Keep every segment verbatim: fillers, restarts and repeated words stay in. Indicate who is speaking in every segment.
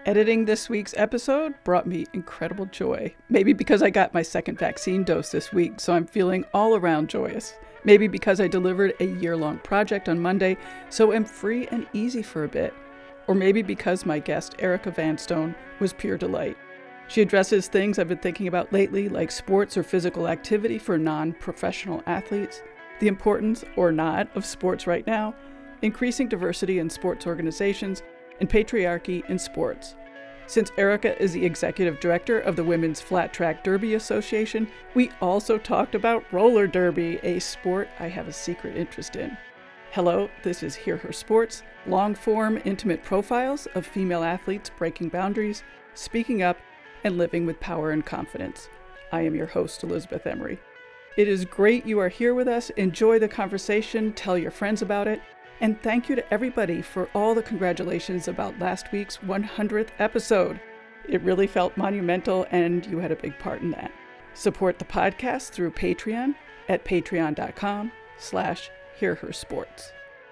Speaker 1: Editing this week's episode brought me incredible joy. Maybe because I got my second vaccine dose this week, so I'm feeling all around joyous. Maybe because I delivered a year-long project on Monday, so I'm free and easy for a bit. Or maybe because my guest, Erica Vanstone, was pure delight. She addresses things I've been thinking about lately, like sports or physical activity for non-professional athletes, the importance, or not, of sports right now, increasing diversity in sports organizations, and patriarchy in sports. Since Erica is the executive director of the Women's Flat Track Derby Association, we also talked about roller derby, a sport I have a secret interest in. Hello, this is Hear Her Sports, long-form, intimate profiles of female athletes breaking boundaries, speaking up, and living with power and confidence. I am your host, Elizabeth Emery. It is great you are here with us. Enjoy the conversation, tell your friends about it, and thank you to everybody for all the congratulations about last week's one hundredth episode. It really felt monumental, and you had a big part in that. Support the podcast through Patreon at patreon.com slash hearhersports.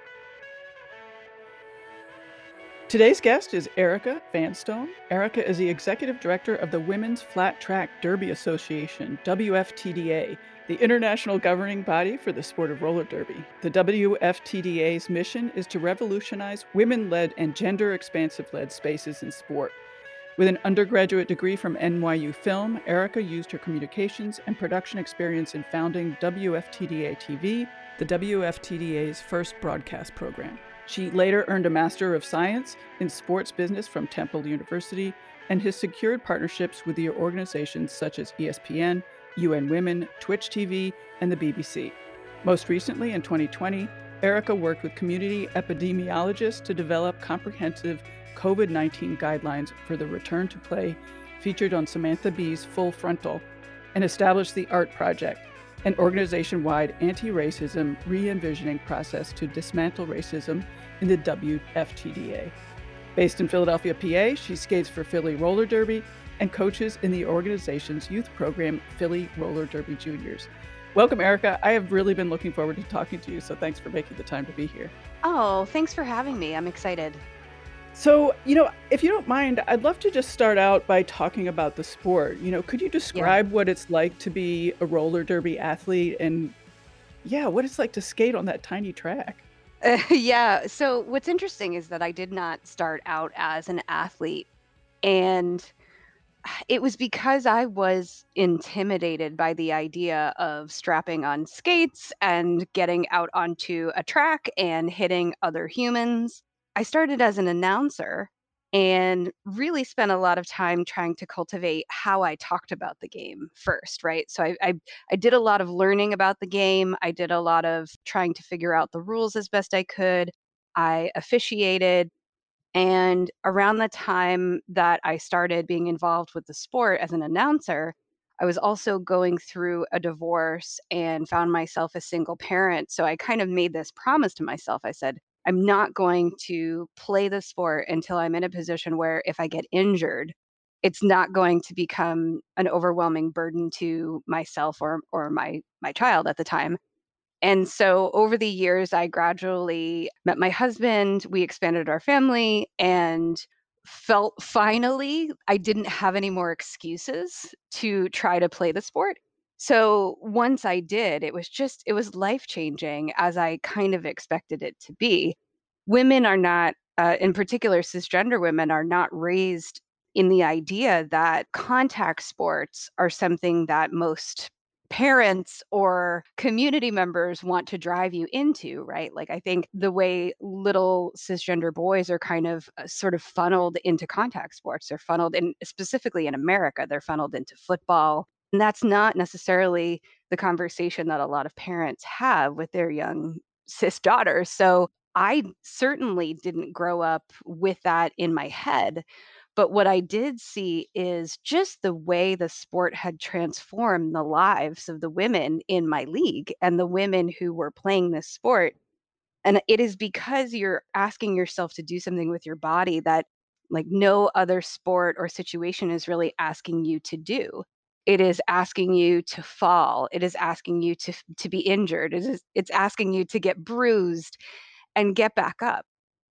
Speaker 1: Today's guest is Erica Vanstone. Erica is the executive director of the Women's Flat Track Derby Association, W F T D A, the international governing body for the sport of roller derby. The W F T D A's mission is to revolutionize women-led and gender-expansive-led spaces in sport. With an undergraduate degree from N Y U Film, Erica used her communications and production experience in founding W F T D A T V, the W F T D A's first broadcast program. She later earned a Master of Science in Sports Business from Temple University and has secured partnerships with the organizations such as E S P N, U N Women, Twitch T V, and the B B C. Most recently, in twenty twenty, Erica worked with community epidemiologists to develop comprehensive COVID nineteen guidelines for the return to play featured on Samantha Bee's Full Frontal, and established the ART Project, an organization-wide anti-racism re-envisioning process to dismantle racism in the W F T D A. Based in Philadelphia, P A, she skates for Philly Roller Derby and coaches in the organization's youth program, Philly Roller Derby Juniors. Welcome, Erica. I have really been looking forward to talking to you, so thanks for making the time to be here.
Speaker 2: Oh, thanks for having me. I'm excited.
Speaker 1: So, you know, if you don't mind, I'd love to just start out by talking about the sport. You know, could you describe what it's like to be a roller derby athlete and, yeah, what it's like to skate on that tiny track?
Speaker 2: Uh, yeah. So, what's interesting is that I did not start out as an athlete. And it was because I was intimidated by the idea of strapping on skates and getting out onto a track and hitting other humans. I started as an announcer and really spent a lot of time trying to cultivate how I talked about the game first, right? So I, I I did a lot of learning about the game. I did a lot of trying to figure out the rules as best I could. I officiated, and around the time that I started being involved with the sport as an announcer, I was also going through a divorce and found myself a single parent. So I kind of made this promise to myself. I said, I'm not going to play the sport until I'm in a position where if I get injured, it's not going to become an overwhelming burden to myself or or my my child at the time. And so over the years, I gradually met my husband, we expanded our family, and felt finally I didn't have any more excuses to try to play the sport. So once I did, it was just, it was life changing as I kind of expected it to be. Women are not, uh, in particular, cisgender women are not raised in the idea that contact sports are something that most parents or community members want to drive you into, right? Like, I think the way little cisgender boys are kind of uh, sort of funneled into contact sports, they're funneled in, specifically in America, they're funneled into football. And that's not necessarily the conversation that a lot of parents have with their young cis daughters. So I certainly didn't grow up with that in my head. But what I did see is just the way the sport had transformed the lives of the women in my league and the women who were playing this sport. And it is because you're asking yourself to do something with your body that, like, no other sport or situation is really asking you to do. It is asking you to fall. It is asking you to to be injured. It is it's asking you to get bruised and get back up.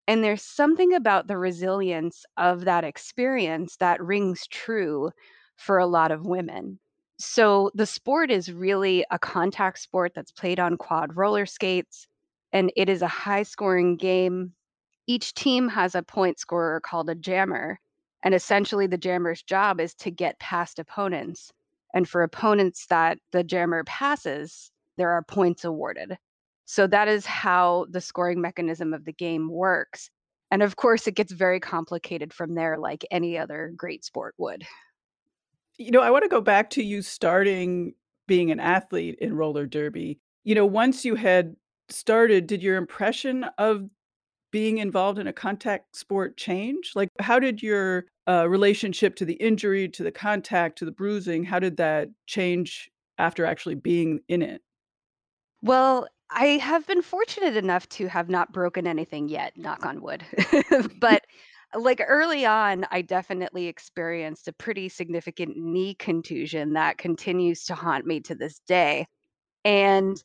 Speaker 2: And there's something about the resilience of that experience that rings true for a lot of women. So the sport is really a contact sport that's played on quad roller skates, and it is a high scoring game. Each team has a point scorer called a jammer, and essentially the jammer's job is to get past opponents. And for opponents that the jammer passes, there are points awarded. So that is how the scoring mechanism of the game works. And of course, it gets very complicated from there, like any other great sport would.
Speaker 1: You know, I wanna go back to you starting being an athlete in roller derby. You know, once you had started, did your impression of being involved in a contact sport change? Like, how did your, uh, relationship to the injury, to the contact, to the bruising, how did that change after actually being in it?
Speaker 2: Well, I have been fortunate enough to have not broken anything yet, knock on wood. But, like, early on, I definitely experienced a pretty significant knee contusion that continues to haunt me to this day. And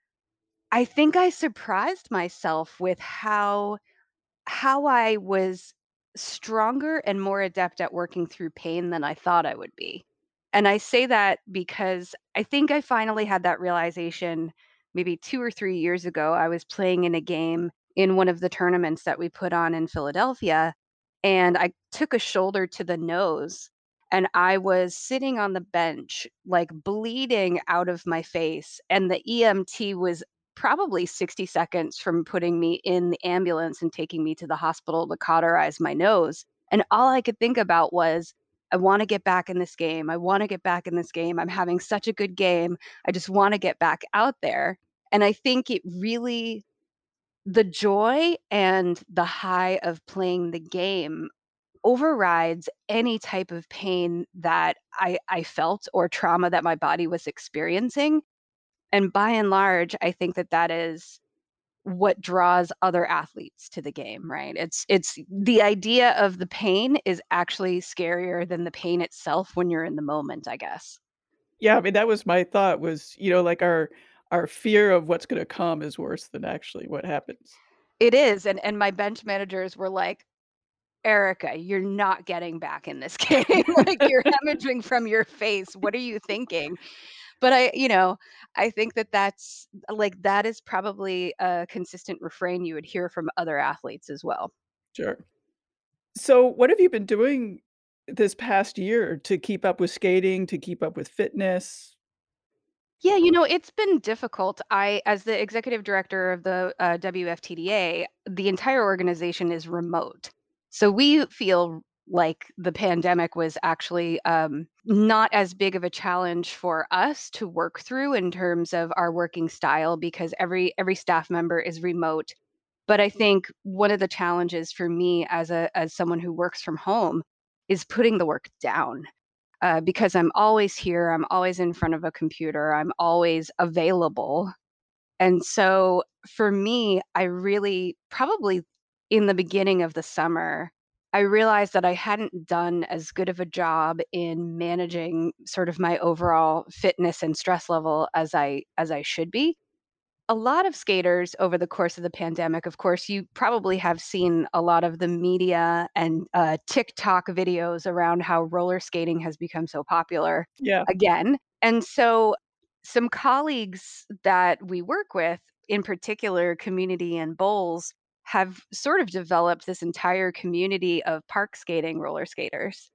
Speaker 2: I think I surprised myself with how how I was stronger and more adept at working through pain than I thought I would be. And I say that because I think I finally had that realization maybe two or three years ago. I was playing in a game in one of the tournaments that we put on in Philadelphia, and I took a shoulder to the nose, and I was sitting on the bench, like, bleeding out of my face, and the E M T was probably sixty seconds from putting me in the ambulance and taking me to the hospital to cauterize my nose, and all I could think about was, "I wanna get back in this game, I wanna get back in this game, I'm having such a good game, I just wanna get back out there." And I think it really the joy and the high of playing the game overrides any type of pain that I I felt or trauma that my body was experiencing, and by and large, I think that that is what draws other athletes to the game, right? It's it's the idea of the pain is actually scarier than the pain itself when you're in the moment, I guess.
Speaker 1: Yeah, I mean, that was my thought was, you know, like, our our fear of what's gonna come is worse than actually what happens.
Speaker 2: It is, and and my bench managers were like, "Erica, you're not getting back in this game, like, you're hemorrhaging from your face, what are you thinking?" But I you know, I think that that's like, that is probably a consistent refrain you would hear from other athletes as well.
Speaker 1: Sure. So, what have you been doing this past year to keep up with skating, to keep up with fitness?
Speaker 2: Yeah, you know, it's been difficult. I as the executive director of the, uh, W F T D A, the entire organization is remote. So we feel like the pandemic was actually, um, not as big of a challenge for us to work through in terms of our working style because every every staff member is remote. But I think one of the challenges for me as a as someone who works from home is putting the work down uh, because I'm always here, I'm always in front of a computer, I'm always available. And so for me, I really probably in the beginning of the summer, I realized that I hadn't done as good of a job in managing sort of my overall fitness and stress level as I as I should be. A lot of skaters over the course of the pandemic, of course, you probably have seen a lot of the media and, uh, TikTok videos around how roller skating has become so popular
Speaker 1: Yeah.
Speaker 2: again, and so some colleagues that we work with, in particular Community and Bowls, have sort of developed this entire community of park skating roller skaters.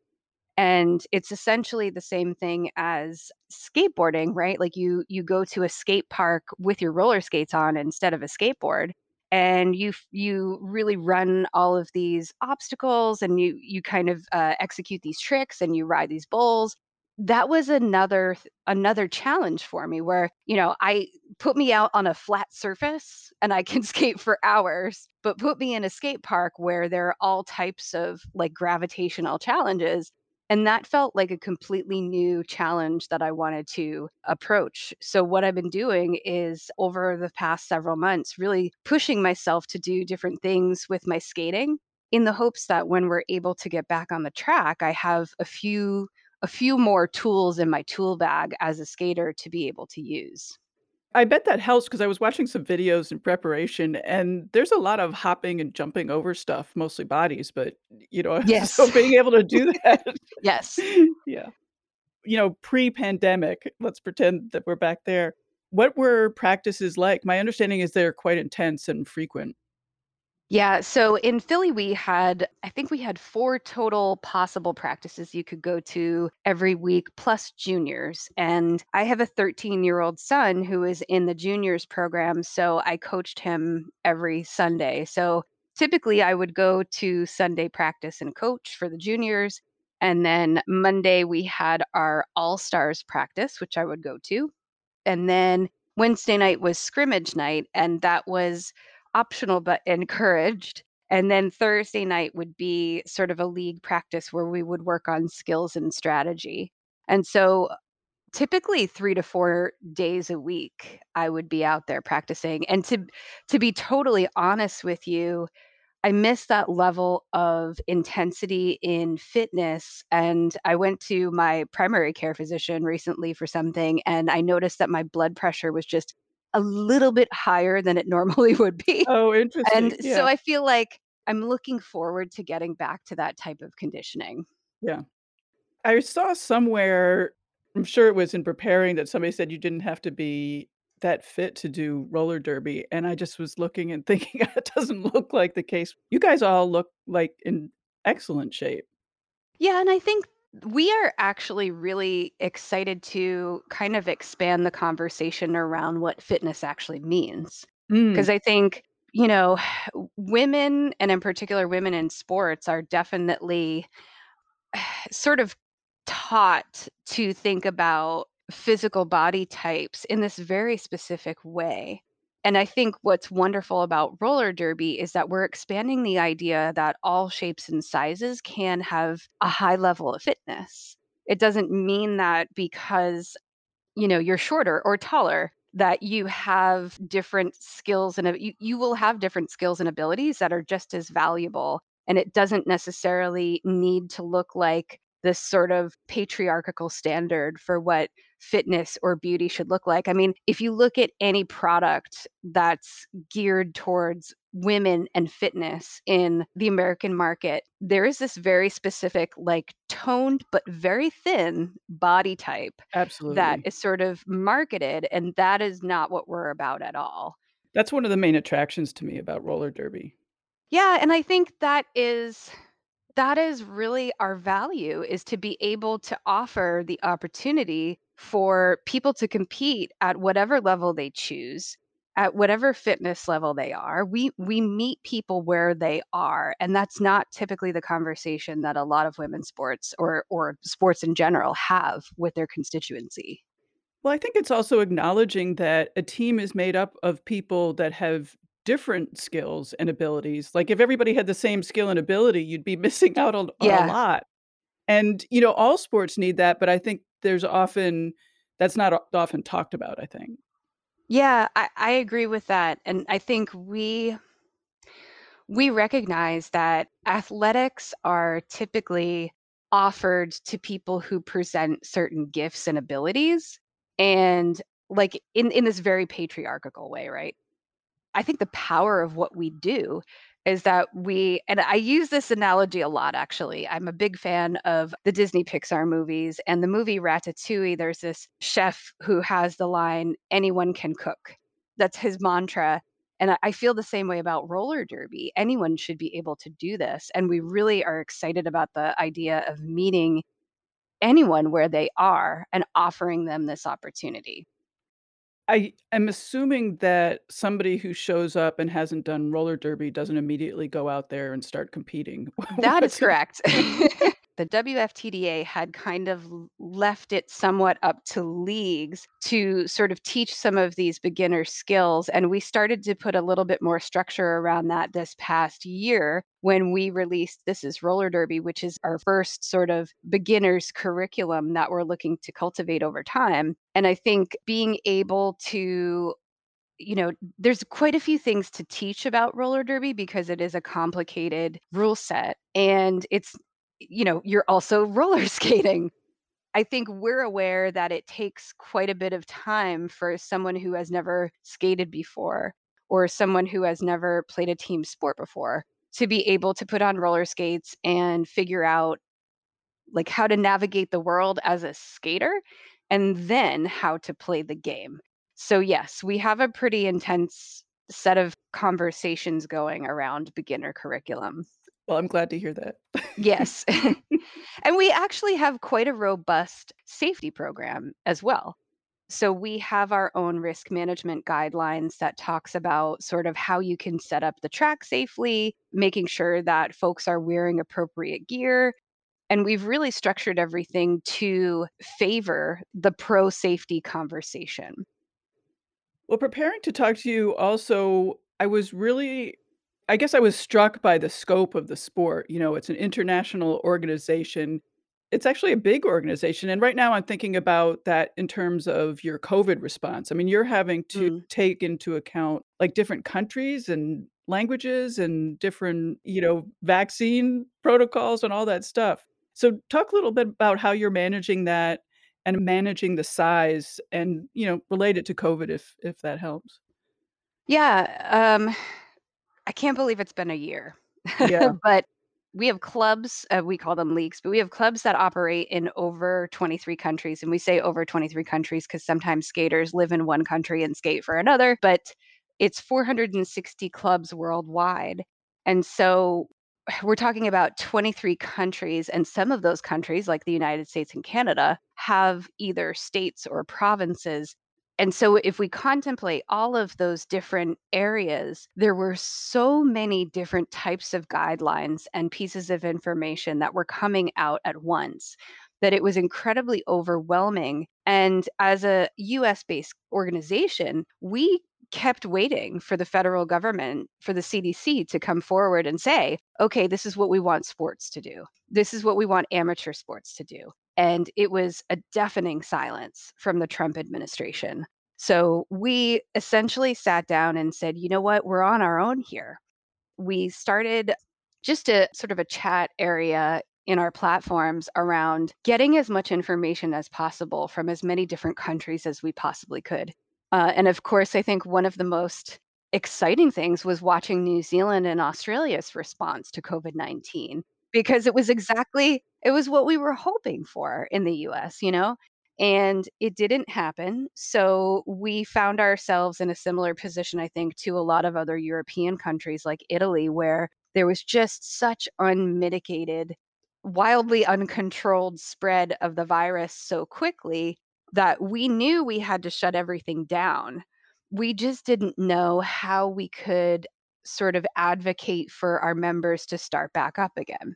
Speaker 2: And it's essentially the same thing as skateboarding, right? Like you you go to a skate park with your roller skates on instead of a skateboard, and you f you really run all of these obstacles, and you you kind of, uh, execute these tricks, and you ride these bowls. That was another th another challenge for me where, you know, I put me out on a flat surface, and I can skate for hours, but put me in a skate park where there are all types of, like, gravitational challenges, and that felt like a completely new challenge that I wanted to approach. So, what I've been doing is over the past several months, really pushing myself to do different things with my skating in the hopes that when we're able to get back on the track, I have a few a few more tools in my tool bag as a skater to be able to use.
Speaker 1: I bet that helps 'cause I was watching some videos in preparation, and there's a lot of hopping and jumping over stuff, mostly bodies, but, you know,
Speaker 2: Yes.
Speaker 1: so being able to do that
Speaker 2: Yes.
Speaker 1: yeah. You know, pre-pandemic, let's pretend that we're back there. What were practices like? My understanding is they're quite intense and frequent.
Speaker 2: Yeah, so in Philly, we had I think we had four total possible practices you could go to every week, plus juniors, and I have a thirteen-year-old son who is in the juniors program, so I coached him every Sunday. So, typically, I would go to Sunday practice and coach for the juniors, and then Monday, we had our all-stars practice, which I would go to, and then Wednesday night was scrimmage night, and that was optional but encouraged, and then Thursday night would be sort of a league practice where we would work on skills and strategy. And so, typically three to four days a week, I would be out there practicing, and to to be totally honest with you, I miss that level of intensity in fitness, and I went to my primary care physician recently for something, and I noticed that my blood pressure was just a little bit higher than it normally would be.
Speaker 1: Oh,
Speaker 2: And
Speaker 1: interesting,
Speaker 2: so
Speaker 1: yeah.
Speaker 2: I feel like I'm looking forward to getting back to that type of conditioning.
Speaker 1: Yeah. I saw somewhere, I'm sure it was in preparing, that somebody said you didn't have to be that fit to do roller derby, and I just was looking and thinking, "That doesn't look like the case." You guys all look, like, in excellent shape.
Speaker 2: Yeah, and I think we are actually really excited to kind of expand the conversation around what fitness actually means. 'Cause
Speaker 1: Mm.
Speaker 2: I think, you know, women, and in particular women in sports, are definitely sort of taught to think about physical body types in this very specific way. And I think what's wonderful about roller derby is that we're expanding the idea that all shapes and sizes can have a high level of fitness. It doesn't mean that because, you know, you're shorter or taller, that you have different skills and a you you will have different skills and abilities that are just as valuable, and it doesn't necessarily need to look like this sort of patriarchal standard for what fitness or beauty should look like. I mean, if you look at any product that's geared towards women and fitness in the American market, there is this very specific, like, toned but very thin body type that
Speaker 1: Absolutely.
Speaker 2: is sort of marketed, and that is not what we're about at all.
Speaker 1: That's one of the main attractions to me about roller derby.
Speaker 2: Yeah, and I think that is that is really our value, is to be able to offer the opportunity for people to compete at whatever level they choose, at whatever fitness level they are. We we meet people where they are, and that's not typically the conversation that a lot of women's sports or or sports in general have with their constituency.
Speaker 1: Well, I think it's also acknowledging that a team is made up of people that have different skills and abilities. Like, if everybody had the same skill and ability, you'd be missing out on on a
Speaker 2: Yeah.
Speaker 1: lot. And, you know, all sports need that, but I think there's often that's not o often talked about, I think.
Speaker 2: Yeah, I I agree with that, and I think we we recognize that athletics are typically offered to people who present certain gifts and abilities, and, like, in in this very patriarchal way, right? I think the power of what we do is that we and I use this analogy a lot, actually. I'm a big fan of the Disney Pixar movies, and the movie Ratatouille, there's this chef who has the line, "Anyone can cook." That's his mantra, and I I feel the same way about roller derby. Anyone should be able to do this, and we really are excited about the idea of meeting anyone where they are and offering them this opportunity.
Speaker 1: I am assuming that somebody who shows up and hasn't done roller derby doesn't immediately go out there and start competing.
Speaker 2: That is
Speaker 1: What's it
Speaker 2: correct. The WFTDA had kind of l left it somewhat up to leagues to sort of teach some of these beginner skills, and we started to put a little bit more structure around that this past year when we released This Is Roller Derby, which is our first sort of beginner's curriculum that we're looking to cultivate over time, and I think being able to you know, there's quite a few things to teach about roller derby because it is a complicated rule set, and it's you know, you're also roller skating. I think we're aware that it takes quite a bit of time for someone who has never skated before or someone who has never played a team sport before to be able to put on roller skates and figure out like how to navigate the world as a skater and then how to play the game. So yes, we have a pretty intense set of conversations going around beginner curriculum.
Speaker 1: Well, I'm glad to hear that.
Speaker 2: Yes. And we actually have quite a robust safety program as well. So we have our own risk management guidelines that talks about sort of how you can set up the track safely, making sure that folks are wearing appropriate gear, and we've really structured everything to favor the pro safety conversation.
Speaker 1: Well, preparing to talk to you also, I was really I guess I was struck by the scope of the sport. You know, it's an international organization. It's actually a big organization, and right now I'm thinking about that in terms of your COVID response. I mean, you're having to
Speaker 2: Mm.
Speaker 1: take into account, like, different countries and languages and different, you know, vaccine protocols and all that stuff. So talk a little bit about how you're managing that and managing the size and, you know, relate it to COVID if if that helps.
Speaker 2: Yeah, um, I can't believe it's been a year.
Speaker 1: Yeah.
Speaker 2: But we have clubs, uh, we call them leagues, but we have clubs that operate in over twenty-three countries, and we say over twenty-three countries because sometimes skaters live in one country and skate for another, but it's four hundred sixty clubs worldwide. And so we're talking about twenty-three countries, and some of those countries, like the United States and Canada, have either states or provinces. And so if we contemplate all of those different areas, there were so many different types of guidelines and pieces of information that were coming out at once that it was incredibly overwhelming. And as a U S based organization, we kept waiting for the federal government, for the C D C to come forward and say, okay, this is what we want sports to do. This is what we want amateur sports to do. And it was a deafening silence from the Trump administration. So we essentially sat down and said, you know what, we're on our own here. We started just a sort of a chat area in our platforms around getting as much information as possible from as many different countries as we possibly could. Uh, and of course, I think one of the most exciting things was watching New Zealand and Australia's response to COVID nineteen because it was exactly it was what we were hoping for in the U S, you know? And it didn't happen. So we found ourselves in a similar position, I think, to a lot of other European countries like Italy, where there was just such unmitigated, wildly uncontrolled spread of the virus so quickly that we knew we had to shut everything down. We just didn't know how we could sort of advocate for our members to start back up again.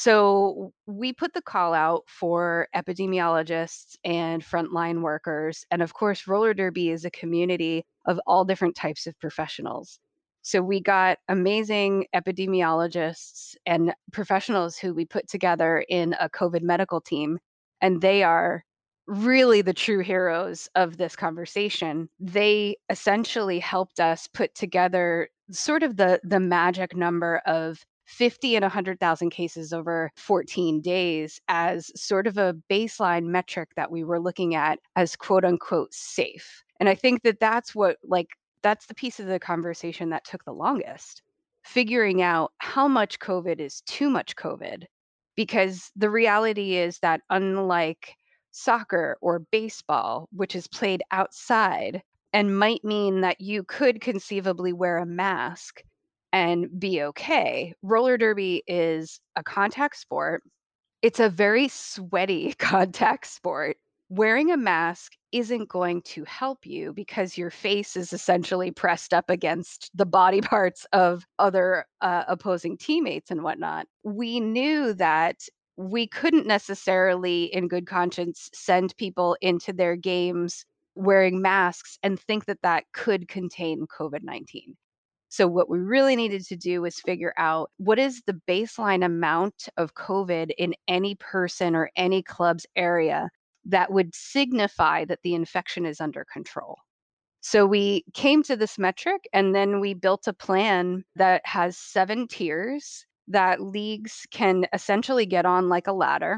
Speaker 2: So we put the call out for epidemiologists and frontline workers. And of course, roller derby is a community of all different types of professionals. So we got amazing epidemiologists and professionals who we put together in a COVID medical team, and they are really the true heroes of this conversation. They essentially helped us put together sort of the the magic number of fifty and one hundred thousand cases over fourteen days as sort of a baseline metric that we were looking at as quote unquote safe. And I think that that's what like that's the piece of the conversation that took the longest. Figuring out how much COVID is too much COVID, because the reality is that unlike soccer or baseball, which is played outside and might mean that you could conceivably wear a mask and be okay. Roller derby is a contact sport. It's a very sweaty contact sport. Wearing a mask isn't going to help you because your face is essentially pressed up against the body parts of other uh, opposing teammates and whatnot. We knew that we couldn't necessarily, in good conscience, send people into their games wearing masks and think that that could contain COVID nineteen. So what we really needed to do was figure out what is the baseline amount of COVID in any person or any club's area that would signify that the infection is under control. So we came to this metric and then we built a plan that has seven tiers that leagues can essentially get on like a ladder.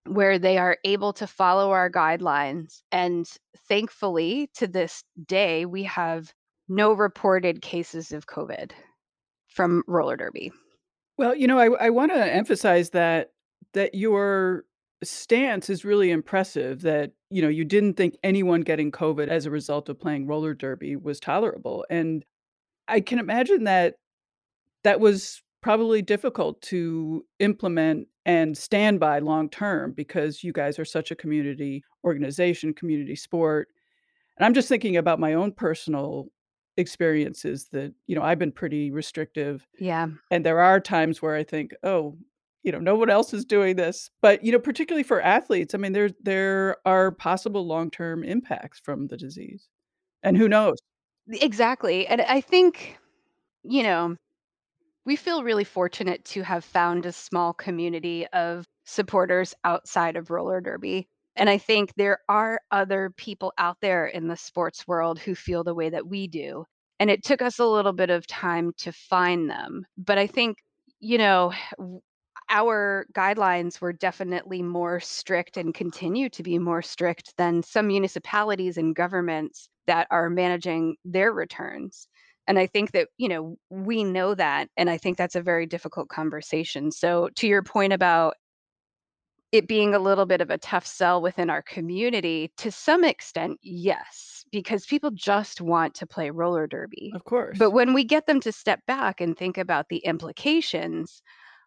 Speaker 2: where they are able to follow our guidelines. And thankfully, to this day, we have no reported cases of COVID from roller derby.
Speaker 1: Well, you know, I I wanna emphasize that that your stance is really impressive, that, you know, you didn't think anyone getting COVID as a result of playing roller derby was tolerable, and I can imagine that that was probably difficult to implement and stand by long term because you guys are such a community organization, community sport, and I'm just thinking about my own personal experiences that, you know, I've been pretty restrictive,
Speaker 2: Yeah.
Speaker 1: and there are times where I think, "Oh, you know, no one else is doing this." But, you know, particularly for athletes, I mean, there there are possible long-term impacts from the disease, and who knows?
Speaker 2: Exactly. And I think, you know, we feel really fortunate to have found a small community of supporters outside of roller derby. And I think there are other people out there in the sports world who feel the way that we do. And it took us a little bit of time to find them. But I think, you know, w- our guidelines were definitely more strict and continue to be more strict than some municipalities and governments that are managing their returns. And I think that, you know, we know that, and I think that's a very difficult conversation. So to your point about it being a little bit of a tough sell within our community, to some extent, yes, because people just want to play roller derby.
Speaker 1: Of
Speaker 2: But
Speaker 1: course.
Speaker 2: when we get them to step back and think about the implications,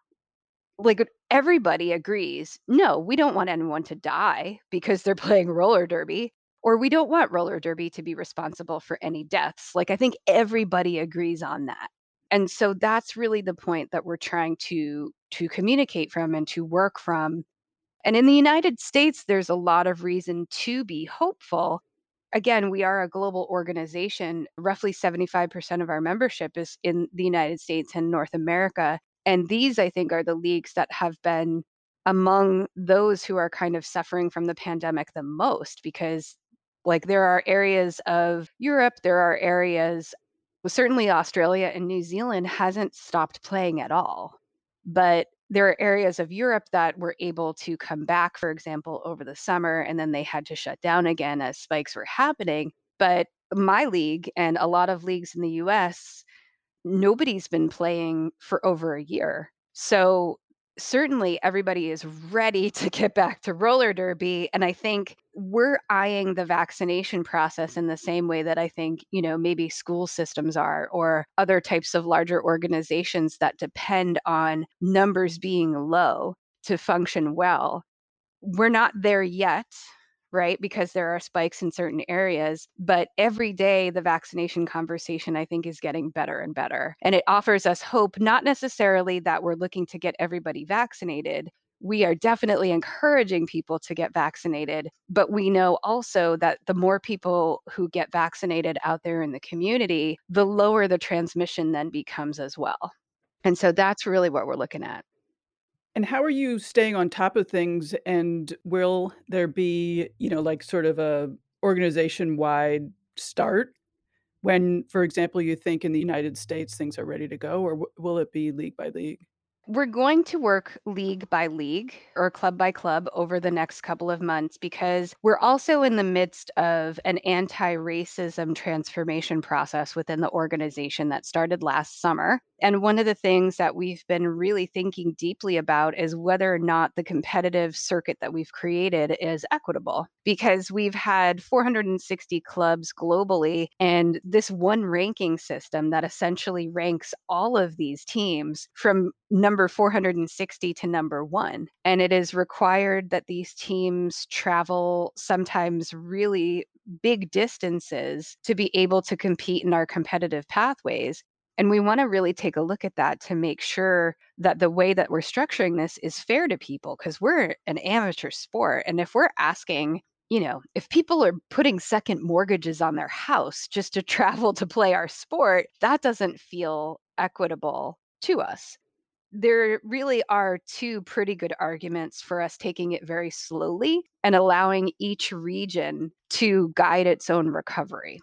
Speaker 2: like everybody agrees, no, we don't want anyone to die because they're playing roller derby, or we don't want roller derby to be responsible for any deaths. Like I think everybody agrees on that. And so that's really the point that we're trying to to communicate from and to work from. And in the United States, there's a lot of reason to be hopeful. Again, we are a global organization. Roughly seventy-five percent of our membership is in the United States and North America. And these, I think, are the leagues that have been among those who are kind of suffering from the pandemic the most because, like, there are areas of Europe, there are areas, well, certainly Australia and New Zealand hasn't stopped playing at all. But there are areas of Europe that were able to come back, for example, over the summer, and then they had to shut down again as spikes were happening. But my league and a lot of leagues in the U S, nobody's been playing for over a year. So certainly everybody is ready to get back to roller derby. And I think we're eyeing the vaccination process in the same way that I think, you know, maybe school systems are or other types of larger organizations that depend on numbers being low to function well. We're not there yet, right? Because there are spikes in certain areas, but every day the vaccination conversation I think is getting better and better. And it offers us hope, not necessarily that we're looking to get everybody vaccinated. We are definitely encouraging people to get vaccinated, but we know also that the more people who get vaccinated out there in the community, the lower the transmission then becomes as well. And so that's really what we're looking at.
Speaker 1: And how are you staying on top of things, and will there be, you know, like, sort of a organization-wide start when, for example, you think in the United States things are ready to go, or w will it be league by league?
Speaker 2: We're going to work league by league or club by club over the next couple of months because we're also in the midst of an anti racism transformation process within the organization that started last summer. And one of the things that we've been really thinking deeply about is whether or not the competitive circuit that we've created is equitable because we've had four hundred sixty clubs globally. And this one ranking system that essentially ranks all of these teams from number four hundred sixty to number one. And it is required that these teams travel sometimes really big distances to be able to compete in our competitive pathways. And we want to really take a look at that to make sure that the way that we're structuring this is fair to people because we're an amateur sport. And if we're asking, you know, if people are putting second mortgages on their house just to travel to play our sport, that doesn't feel equitable to us. There really are two pretty good arguments for us taking it very slowly and allowing each region to guide its own recovery.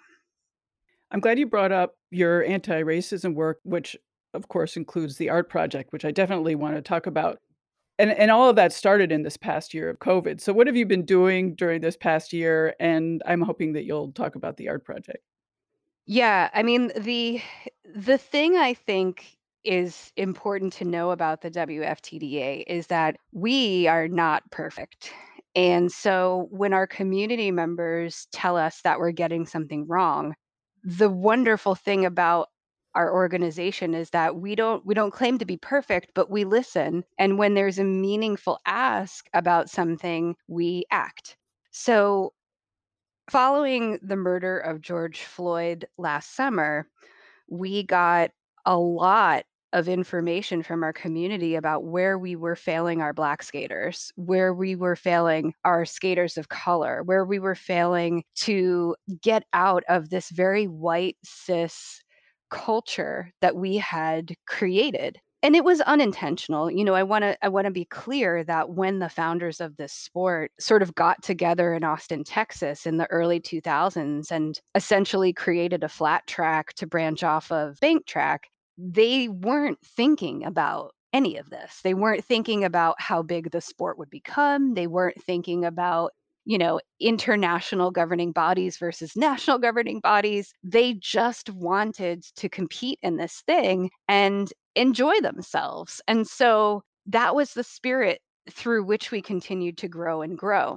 Speaker 1: I'm glad you brought up your anti-racism work, which, of course, includes the art project, which I definitely wanna talk about. And and all of that started in this past year of COVID. So what have you been doing during this past year? And I'm hoping that you'll talk about the art project.
Speaker 2: Yeah, I mean, the the thing I think is important to know about the W F T D A is that we are not perfect. And so when our community members tell us that we're getting something wrong, the wonderful thing about our organization is that we don't we don't claim to be perfect, but we listen. And when there's a meaningful ask about something, we act. So following the murder of George Floyd last summer, we got a lot of information from our community about where we were failing our Black skaters, where we were failing our skaters of color, where we were failing to get out of this very white, cis culture that we had created. And it was unintentional. You know, I want to I want to be clear that when the founders of this sport sort of got together in Austin, Texas in the early two thousands and essentially created a flat track to branch off of bank track, they weren't thinking about any of this. They weren't thinking about how big the sport would become. They weren't thinking about, you know, international governing bodies versus national governing bodies. They just wanted to compete in this thing and enjoy themselves. And so that was the spirit through which we continued to grow and grow.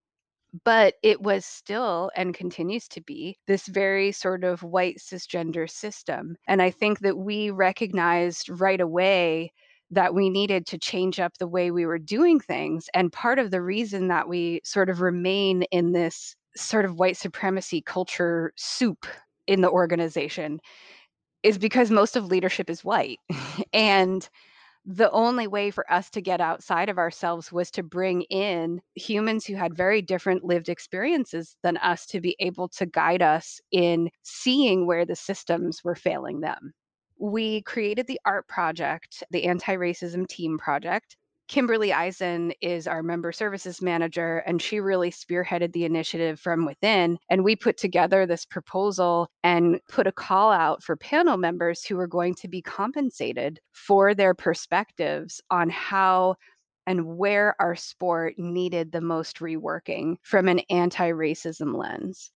Speaker 2: But it was still and continues to be this very sort of white cisgender system. And I think that we recognized right away that we needed to change up the way we were doing things. And part of the reason that we sort of remain in this sort of white supremacy culture soup in the organization is because most of leadership is white. And the only way for us to get outside of ourselves was to bring in humans who had very different lived experiences than us to be able to guide us in seeing where the systems were failing them. We created the art project, the Anti Racism Team Project. Kimberly Eisen is our member services manager, and she really spearheaded the initiative from within. And we put together this proposal and put a call out for panel members who were going to be compensated for their perspectives on how and where our sport needed the most reworking from an anti racism lens.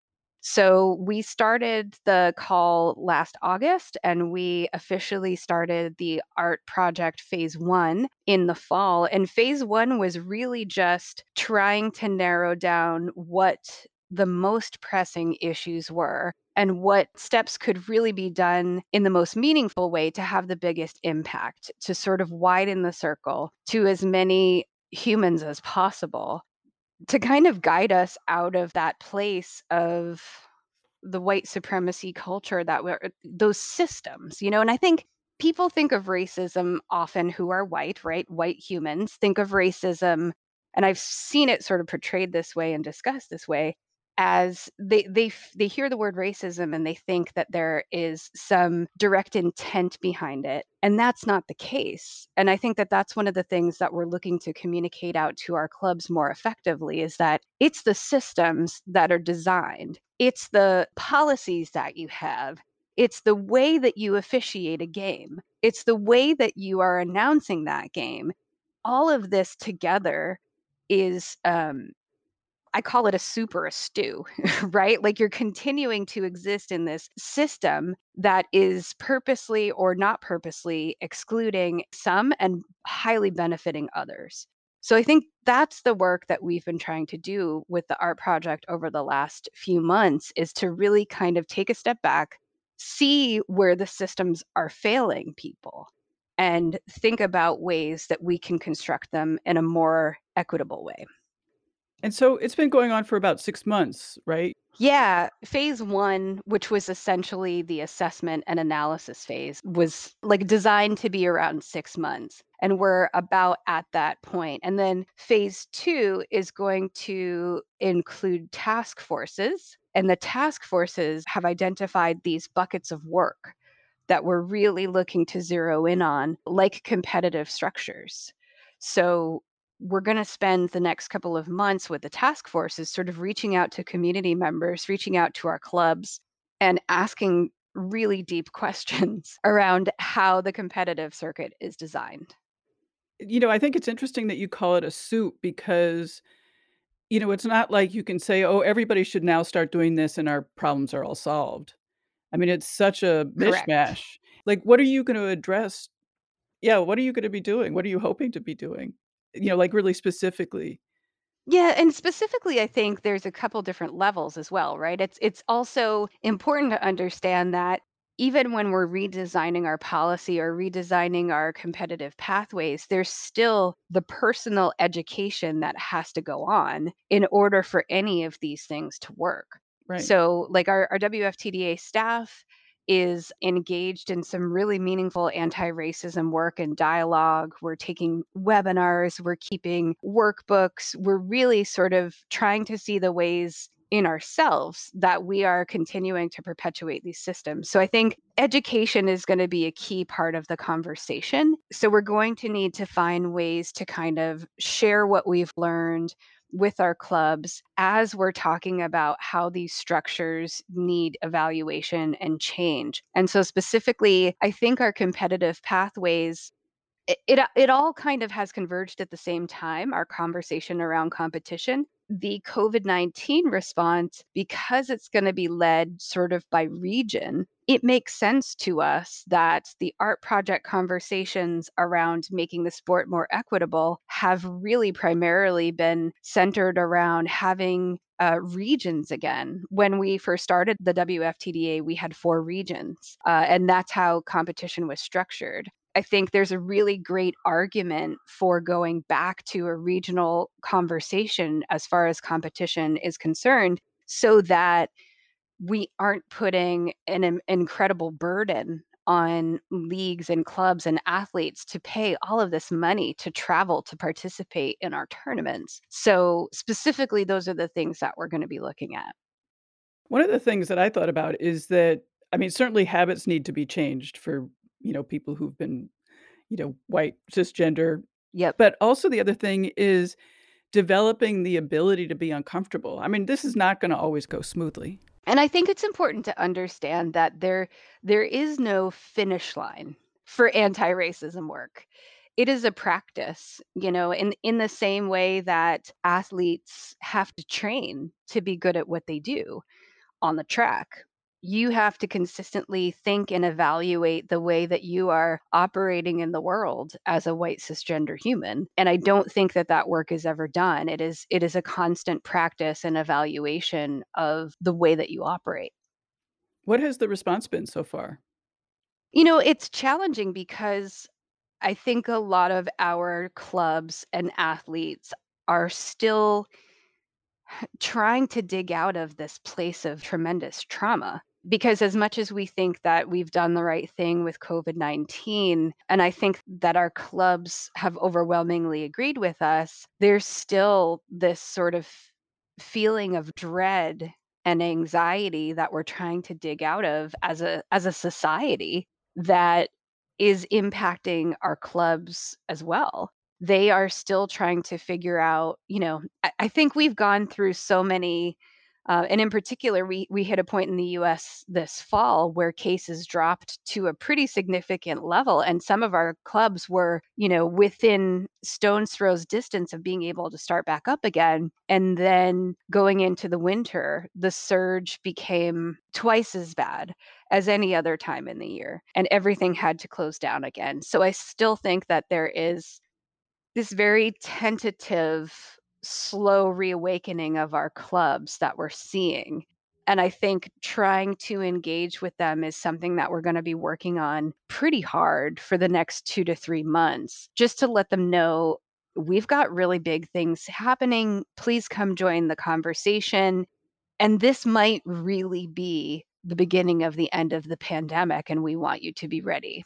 Speaker 2: So we started the call last August and we officially started the art project phase one in the fall. And phase one was really just trying to narrow down what the most pressing issues were and what steps could really be done in the most meaningful way to have the biggest impact, to sort of widen the circle to as many humans as possible, to kind of guide us out of that place of the white supremacy culture that we're those systems, you know, and I think people think of racism often who are white, right? White humans think of racism, and I've seen it sort of portrayed this way and discussed this way as they they f- they hear the word racism and they think that there is some direct intent behind it, and that's not the case. And I think that that's one of the things that we're looking to communicate out to our clubs more effectively is that it's the systems that are designed, it's the policies that you have, it's the way that you officiate a game, it's the way that you are announcing that game. All of this together is um I call it a soup or a stew, right? Like you're continuing to exist in this system that is purposely or not purposely excluding some and highly benefiting others. So I think that's the work that we've been trying to do with the art project over the last few months is to really kind of take a step back, see where the systems are failing people, and think about ways that we can construct them in a more equitable way.
Speaker 1: And so it's been going on for about six months, right?
Speaker 2: Yeah, phase one, which was essentially the assessment and analysis phase, was, like, designed to be around six months, and we're about at that point, and then phase two is going to include task forces, and the task forces have identified these buckets of work that we're really looking to zero in on, like competitive structures. So we're going to spend the next couple of months with the task forces sort of reaching out to community members, reaching out to our clubs, and asking really deep questions around how the competitive circuit is designed.
Speaker 1: You know, I think it's interesting that you call it a soup because, you know, it's not like you can say, "Oh, everybody should now start doing this and our problems are all solved." I mean, it's such a
Speaker 2: Correct.
Speaker 1: mishmash. Like, what are you gonna address? Yeah, what are you gonna be doing? What are you hoping to be doing? You know, like, really specifically.
Speaker 2: Yeah, and specifically, I think there's a couple different levels as well, right? It's it's also important to understand that even when we're redesigning our policy or redesigning our competitive pathways, there's still the personal education that has to go on in order for any of these things to work.
Speaker 1: Right.
Speaker 2: So, like our, our W F T D A staff is engaged in some really meaningful anti-racism work and dialogue. We're taking webinars, we're keeping workbooks, we're really sort of trying to see the ways in ourselves that we are continuing to perpetuate these systems. So I think education is going to be a key part of the conversation. So we're going to need to find ways to kind of share what we've learned with our clubs as we're talking about how these structures need evaluation and change. And so specifically, I think our competitive pathways it it it all kind of has converged at the same time, our conversation around competition. The COVID nineteen response, because it's gonna be led sort of by region, it makes sense to us that the art project conversations around making the sport more equitable have really primarily been centered around having, uh, regions again. When we first started the W F T D A, we had four regions, uh, and that's how competition was structured. I think there's a really great argument for going back to a regional conversation as far as competition is concerned, so that we aren't putting an im- incredible burden on leagues and clubs and athletes to pay all of this money to travel to participate in our tournaments. So, specifically, those are the things that we're going to be looking at.
Speaker 1: One of the things that I thought about is that, I mean, certainly habits need to be changed for, you know, people who've been, you know, white, cisgender,
Speaker 2: Yep.
Speaker 1: but also the other thing is developing the ability to be uncomfortable. I mean, this is not gonna always go smoothly.
Speaker 2: And I think it's important to understand that there there is no finish line for anti-racism work. It is a practice, you know, in in the same way that athletes have to train to be good at what they do on the track. You have to consistently think and evaluate the way that you are operating in the world as a white cisgender human. And I don't think that that work is ever done. It is it is a constant practice and evaluation of the way that you operate.
Speaker 1: What has the response been so far?
Speaker 2: You know, it's challenging because I think a lot of our clubs and athletes are still trying to dig out of this place of tremendous trauma. Because as much as we think that we've done the right thing with COVID nineteen, and I think that our clubs have overwhelmingly agreed with us, there's still this sort of feeling of dread and anxiety that we're trying to dig out of as a as a society that is impacting our clubs as well. They are still trying to figure out, you know, I, I think we've gone through so many, uh, and in particular, we we hit a point in the U S this fall where cases dropped to a pretty significant level, and some of our clubs were, you know, within stone's throws distance of being able to start back up again. And then going into the winter, the surge became twice as bad as any other time in the year, and everything had to close down again. So I still think that there is this very tentative, slow reawakening of our clubs that we're seeing. And I think trying to engage with them is something that we're gonna be working on pretty hard for the next two to three months, just to let them know, "We've got really big things happening. Please come join the conversation, and this might really be the beginning of the end of the pandemic, and we want you to be ready."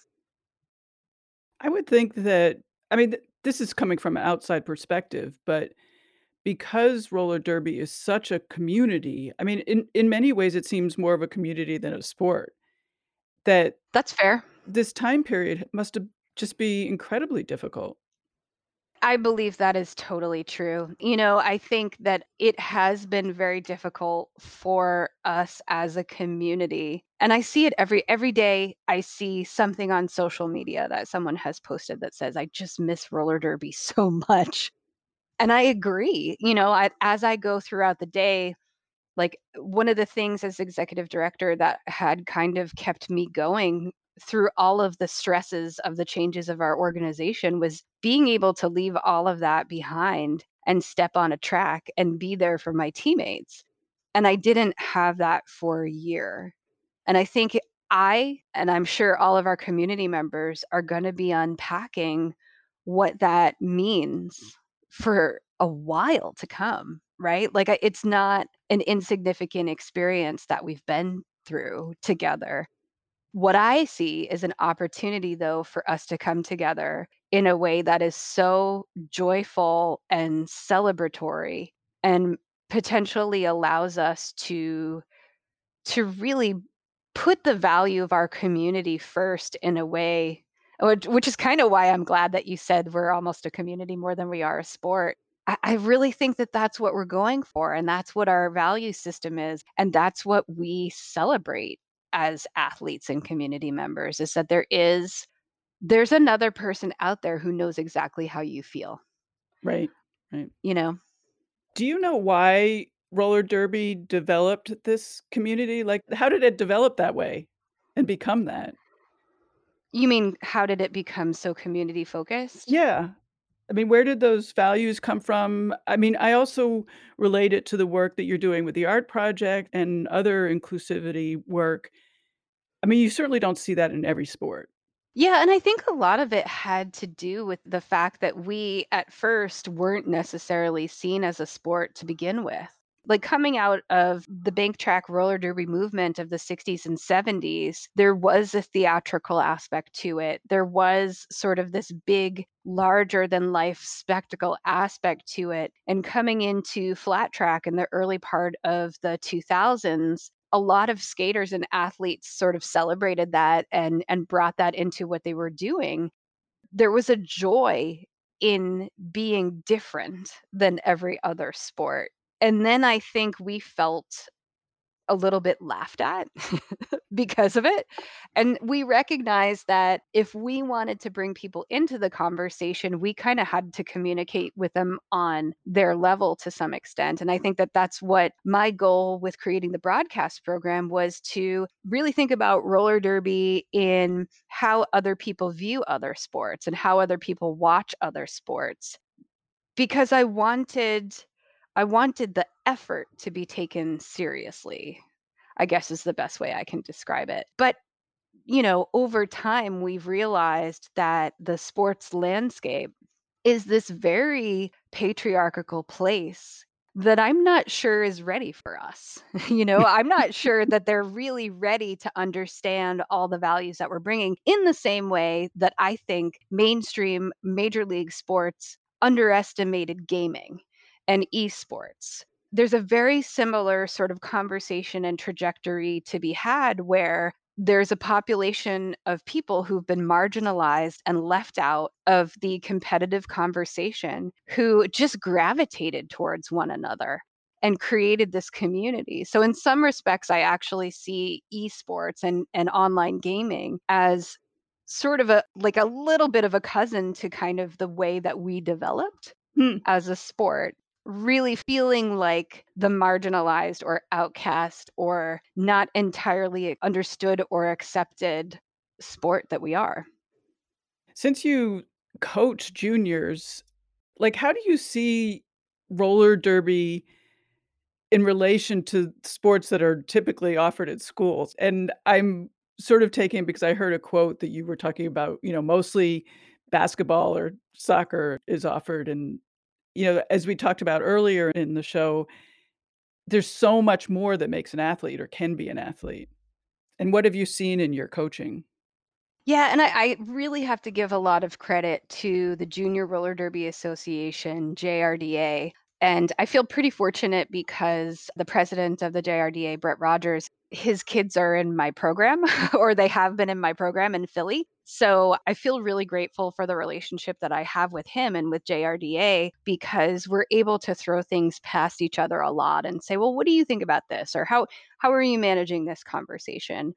Speaker 1: I would think that, I mean, th this is coming from an outside perspective, but because roller derby is such a community, I mean, in in many ways, it seems more of a community than a sport, that
Speaker 2: That's fair.
Speaker 1: this time period must have just be incredibly difficult.
Speaker 2: I believe that is totally true. You know, I think that it has been very difficult for us as a community. And I see it every every day. I see something on social media that someone has posted that says, "I just miss roller derby so much." And I agree. You know, I, as I go throughout the day, like one of the things as executive director that had kind of kept me going through all of the stresses of the changes of our organization was being able to leave all of that behind and step on a track and be there for my teammates. And I didn't have that for a year. And I think I, and I'm sure all of our community members are going to be unpacking what that means for a while to come, right? Like, I- it's not an insignificant experience that we've been through together. What I see is an opportunity, though, for us to come together in a way that is so joyful and celebratory and potentially allows us to to really put the value of our community first in a way, which which is kind of why I'm glad that you said we're almost a community more than we are a sport. I, I really think that that's what we're going for, and that's what our value system is, and that's what we celebrate as athletes and community members, is that there is there's another person out there who knows exactly how you feel,
Speaker 1: Right, right.
Speaker 2: you know?
Speaker 1: Do you know why roller derby developed this community? Like, how did it develop that way and become that?
Speaker 2: You mean how did it become so community focused?
Speaker 1: Yeah. I mean, where did those values come from? I mean, I also relate it to the work that you're doing with the art project and other inclusivity work. I mean, you certainly don't see that in every sport.
Speaker 2: Yeah, and I think a lot of it had to do with the fact that we at first weren't necessarily seen as a sport to begin with. Like coming out of the bank track roller derby movement of the sixties and seventies, there was a theatrical aspect to it. There was sort of this big, larger than life spectacle aspect to it. And coming into flat track in the early part of the two thousands, a lot of skaters and athletes sort of celebrated that and and brought that into what they were doing. There was a joy in being different than every other sport. And then I think we felt a little bit laughed at because of it. And we recognized that if we wanted to bring people into the conversation, we kind of had to communicate with them on their level to some extent. And I think that that's what my goal with creating the broadcast program was, to really think about roller derby in how other people view other sports and how other people watch other sports, because I wanted I wanted the effort to be taken seriously, I guess is the best way I can describe it. But, you know, over time, we've realized that the sports landscape is this very patriarchal place that I'm not sure is ready for us. You know, I'm not sure that they're really ready to understand all the values that we're bringing in the same way that I think mainstream major league sports underestimated gaming and esports. There's a very similar sort of conversation and trajectory to be had where there's a population of people who've been marginalized and left out of the competitive conversation who just gravitated towards one another and created this community. So in some respects, I actually see esports and, and online gaming as sort of a like a little bit of a cousin to kind of the way that we developed
Speaker 1: Hmm.
Speaker 2: as a sport, really feeling like the marginalized or outcast or not entirely understood or accepted sport that we are.
Speaker 1: Since you coach juniors, like, how do you see roller derby in relation to sports that are typically offered at schools? And I'm sort of taking because I heard a quote that you were talking about, you know, mostly basketball or soccer is offered. And, you know, as we talked about earlier in the show, there's so much more that makes an athlete or can be an athlete. And what have you seen in your coaching?
Speaker 2: Yeah, and I, I really have to give a lot of credit to the Junior Roller Derby Association, J R D A. And I feel pretty fortunate because the president of the J R D A, Brett Rogers, his kids are in my program, or they have been in my program in Philly. So I feel really grateful for the relationship that I have with him and with J R D A, because we're able to throw things past each other a lot and say, well, what do you think about this? Or how how are you managing this conversation?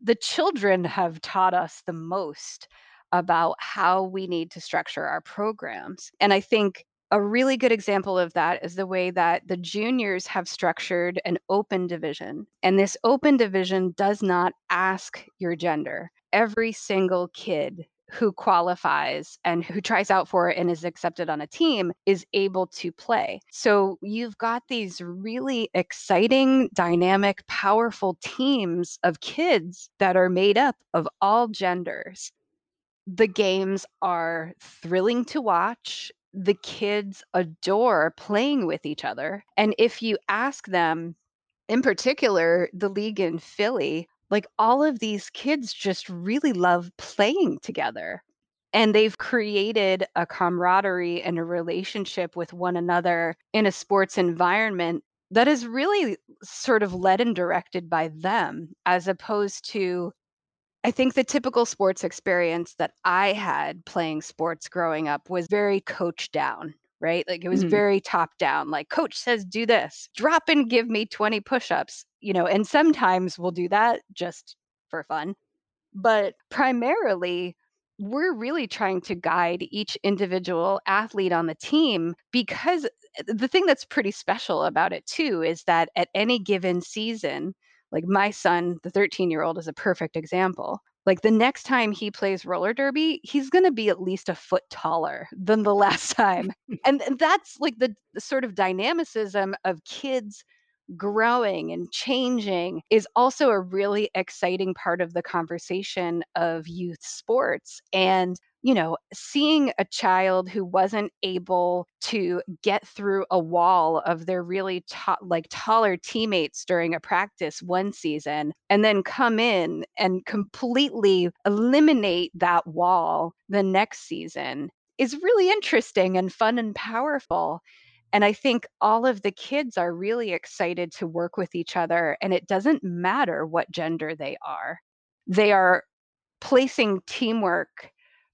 Speaker 2: the children have taught us the most about how we need to structure our programs. And I think a really good example of that is the way that the juniors have structured an open division. And this open division does not ask your gender. Every single kid who qualifies and who tries out for it and is accepted on a team is able to play. So you've got these really exciting, dynamic, powerful teams of kids that are made up of all genders. The games are thrilling to watch. The kids adore playing with each other. And if you ask them, in particular, the league in Philly, like all of these kids just really love playing together. And they've created a camaraderie and a relationship with one another in a sports environment that is really sort of led and directed by them, as opposed to, I think the typical sports experience that I had playing sports growing up was very coach down, right? Like it was
Speaker 1: Mhm.
Speaker 2: very top down, like coach says do this, drop and give me twenty push-ups, you know, and sometimes we'll do that just for fun. But primarily, we're really trying to guide each individual athlete on the team because eh, the thing that's pretty special about it too is that at any given season, like my son, the thirteen year old, is a perfect example. Like the next time he plays roller derby, he's going to be at least a foot taller than the last time. And, and that's like the, the sort of dynamicism of kids growing and changing is also a really exciting part of the conversation of youth sports. And, you know, seeing a child who wasn't able to get through a wall of their really ta- like taller teammates during a practice one season and then come in and completely eliminate that wall the next season is really interesting and fun and powerful. And I think all of the kids are really excited to work with each other, and it doesn't matter what gender they are. They are placing teamwork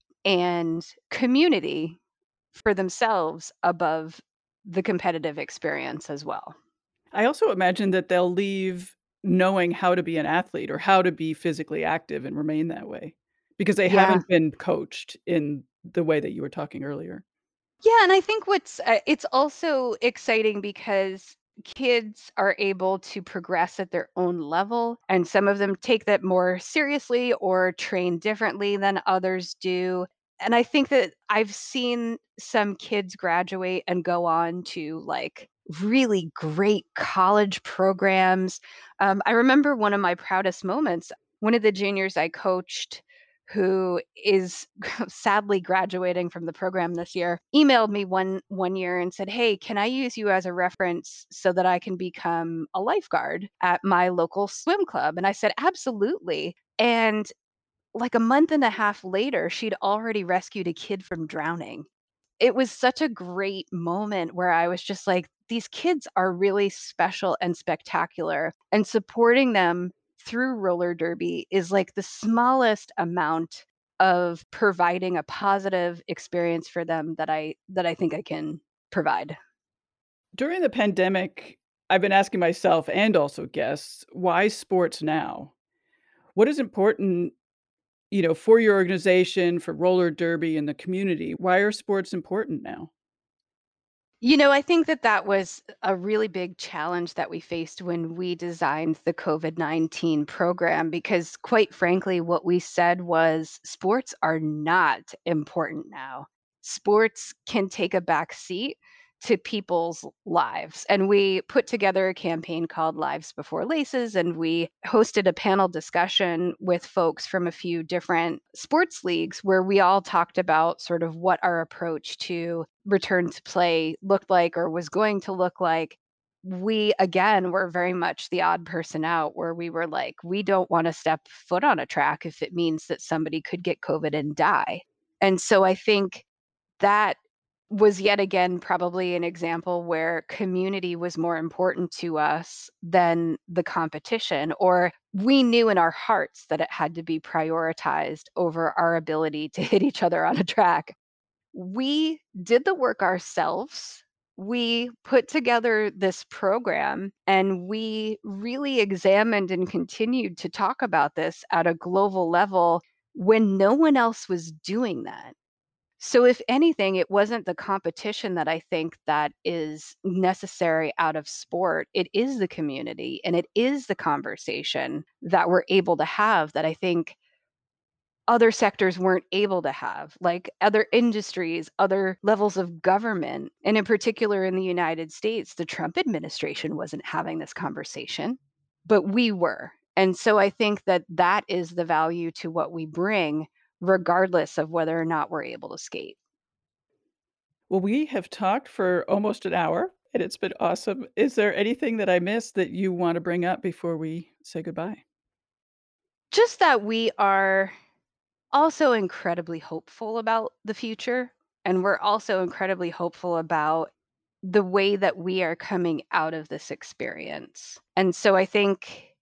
Speaker 2: and community for themselves above the competitive experience as well.
Speaker 1: I also imagine that they'll leave knowing how to be an athlete or how to be physically active and remain that way because they
Speaker 2: Yeah.
Speaker 1: haven't been coached in the way that you were talking earlier.
Speaker 2: Yeah, and I think what's uh, it's also exciting because kids are able to progress at their own level, and some of them take that more seriously or train differently than others do. And I think that I've seen some kids graduate and go on to like really great college programs. Um, I remember one of my proudest moments. One of the juniors I coached who is sadly graduating from the program this year, emailed me one one year and said, "Hey, can I use you as a reference so that I can become a lifeguard at my local swim club?" And I said, "Absolutely." And like a month and a half later, she'd already rescued a kid from drowning. It was such a great moment where I was just like, these kids are really special and spectacular, and supporting them through roller derby is like the smallest amount of providing a positive experience for them that I that I think I can provide.
Speaker 1: During the pandemic, I've been asking myself and also guests, why sports now? What is important, you know, for your organization, for roller derby and the community? Why are sports important now?
Speaker 2: You know, I think that that was a really big challenge that we faced when we designed the COVID nineteen program because, quite frankly, what we said was sports are not important now. Sports can take a back seat to people's lives. And we put together a campaign called Lives Before Laces, and we hosted a panel discussion with folks from a few different sports leagues where we all talked about sort of what our approach to return to play looked like or was going to look like. We again were very much the odd person out where we were like, we don't want to step foot on a track if it means that somebody could get COVID and die. And so I think that was yet again probably an example where community was more important to us than the competition, or we knew in our hearts that it had to be prioritized over our ability to hit each other on a track. We did the work ourselves. we put together this program and we really examined and continued to talk about this at a global level when no one else was doing that. So if anything, it wasn't the competition that I think that is necessary out of sport. It is the community and it is the conversation that we're able to have that I think other sectors weren't able to have, like other industries, other levels of government. And in particular in the United States, the Trump administration wasn't having this conversation, but we were. And so I think that that is the value to what we bring, regardless of whether or not we're able to skate.
Speaker 1: Well, we have talked for almost an hour, and it's been awesome. Is there anything that I missed that you want to bring up before we say goodbye?
Speaker 2: Just that we are also incredibly hopeful about the future. And we're also incredibly hopeful about the way that we are coming out of this experience. And so I think,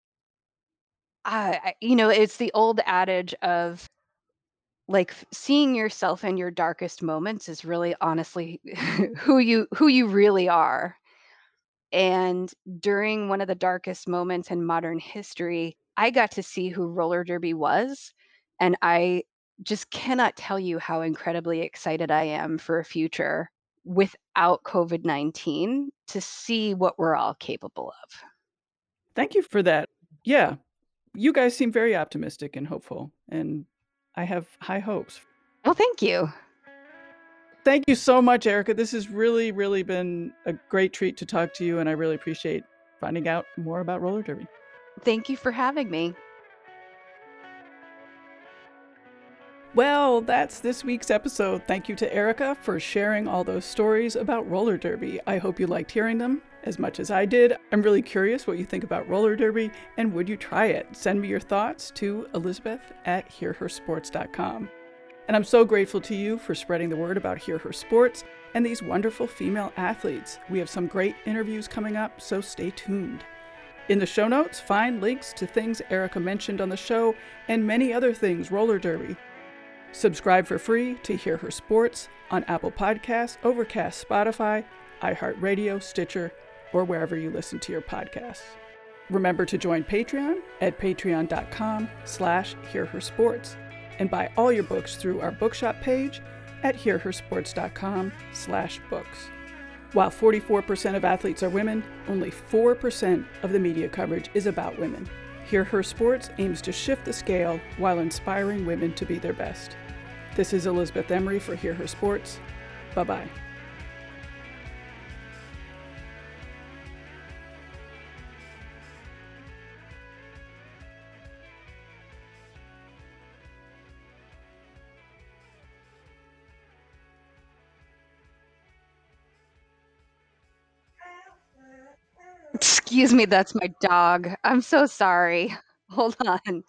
Speaker 2: I, I- you know, it's the old adage of like f- seeing yourself in your darkest moments is really honestly who you who you really are. And during one of the darkest moments in modern history, I got to see who roller derby was. And I just cannot tell you how incredibly excited I am for a future without COVID nineteen to see what we're all capable of.
Speaker 1: Thank you for that. Yeah, you guys seem very optimistic and hopeful, and I have high hopes.
Speaker 2: Well, thank you.
Speaker 1: Thank you so much, Erica. This has really, really been a great treat to talk to you, and I really appreciate finding out more about roller derby.
Speaker 2: Thank you for having me.
Speaker 1: Well, that's this week's episode. Thank you to Erica for sharing all those stories about roller derby. I hope you liked hearing them as much as I did. I'm really curious what you think about roller derby, and would you try it? Send me your thoughts to Elizabeth at hear her sports dot com. And I'm so grateful to you for spreading the word about Hear Her Sports and these wonderful female athletes. We have some great interviews coming up, so stay tuned. In the show notes, find links to things Erica mentioned on the show and many other things roller derby. Subscribe for free to Hear Her Sports on Apple Podcasts, Overcast, Spotify, iHeartRadio, Stitcher, or wherever you listen to your podcasts. Remember to join Patreon at patreon.com slash hearhersports and buy all your books through our bookshop page at hearhersports.com slash books. While forty-four percent of athletes are women, only four percent of the media coverage is about women. Hear Her Sports aims to shift the scale while inspiring women to be their best. This is Elizabeth Emery for Hear Her Sports. Bye-bye.
Speaker 2: Excuse me, that's my dog. I'm so sorry. Hold on.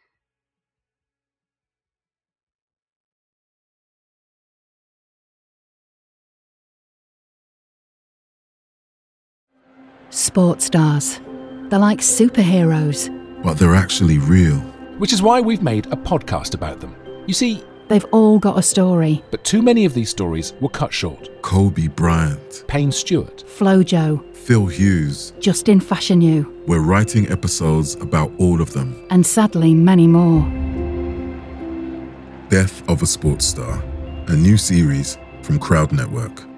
Speaker 3: Sports stars. They're like superheroes.
Speaker 4: But they're actually real.
Speaker 5: Which is why we've made a podcast about them. You see,
Speaker 3: They've all got a story.
Speaker 5: but too many of these stories were cut short.
Speaker 4: Kobe Bryant,
Speaker 5: Payne Stewart,
Speaker 3: Flojo,
Speaker 4: Phil Hughes.
Speaker 3: Justin Fashanu,
Speaker 4: We're writing episodes about all of them.
Speaker 3: and sadly many more.
Speaker 4: Death of a Sports Star, a new series from Crowd Network.